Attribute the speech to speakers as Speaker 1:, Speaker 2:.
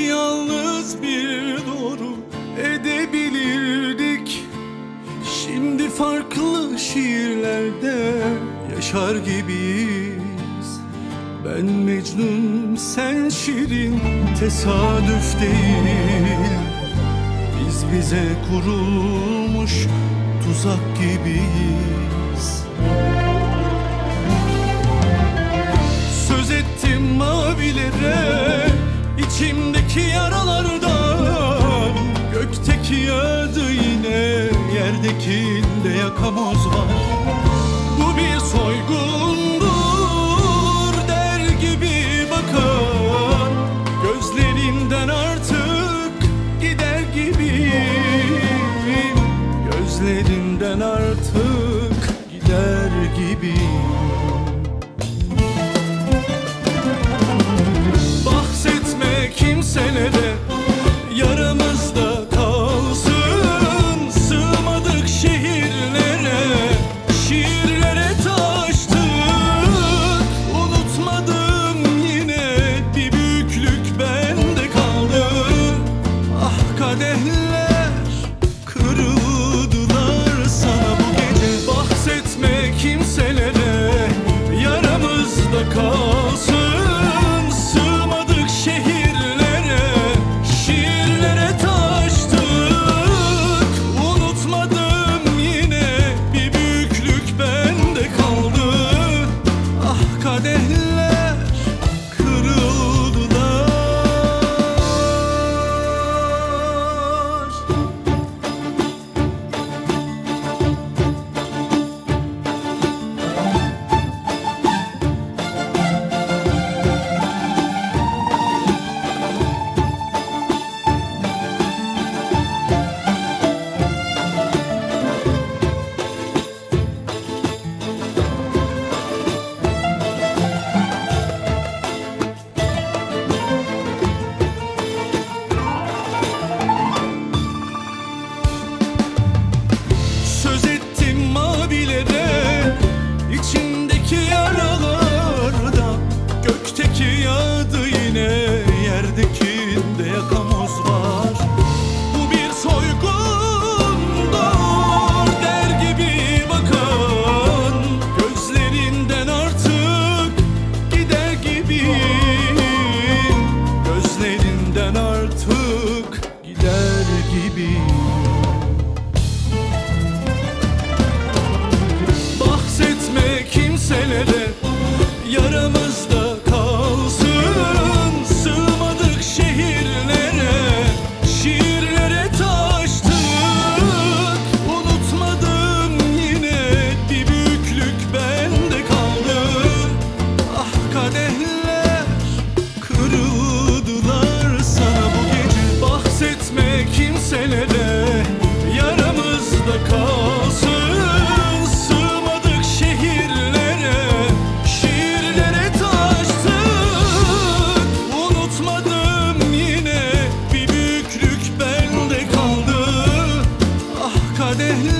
Speaker 1: yalnız bir doğru edebilirdik. Şimdi farklı şiirlerde yaşar gibiyiz. Ben Mecnun, sen Şirin, tesadüf değil. Biz bize kurulmuş tuzak gibiyiz. Söz ettim mavilere, içimdeki yaralardan. Gökteki yağdı yine, yerdekinde yakamoz var. Bu bir soygundur der gibi bakan, gözlerinden artık gider gibiyim. Gözlerinden artık gider gibiyim. Bahsetme kimselere, yaramızda kalsın. Sığmadık şehirlere, şiirlere taştık. Unutmadım yine, bir büyüklük bende kaldı. Ah kadehler kırıldılar sana bu gece. Bahsetme kimselere, yaramızda kalsın. Söz ettim mavilere, içimdeki yaralarda. Gökteki yağdı yine, yerdekinde yakamoz var. Bu bir soygundur der gibi bakan, gözlerinden artık gider gibiyim. Gözlerinden artık gider gibiyim. Bahsetme kimselere, yaramızda kalsın. Sığmadık şehirlere, şiirlere taştık. Unutmadım yine, bir büyüklük bende kaldı. Ah kadehler kırıldılar sana bu gece. Bahsetme kimselere, yaramızda kalsın. Kadehler